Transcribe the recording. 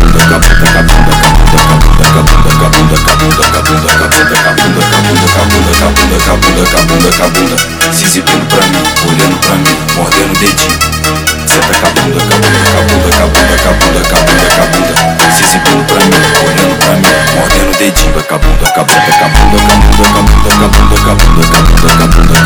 se exibindo pra mim, olhando pra mim, mordendo o dedinho. Senta com a bunda, se exibindo pra mim, olhando pra mim, mordendo o dedinho. Com a bunda,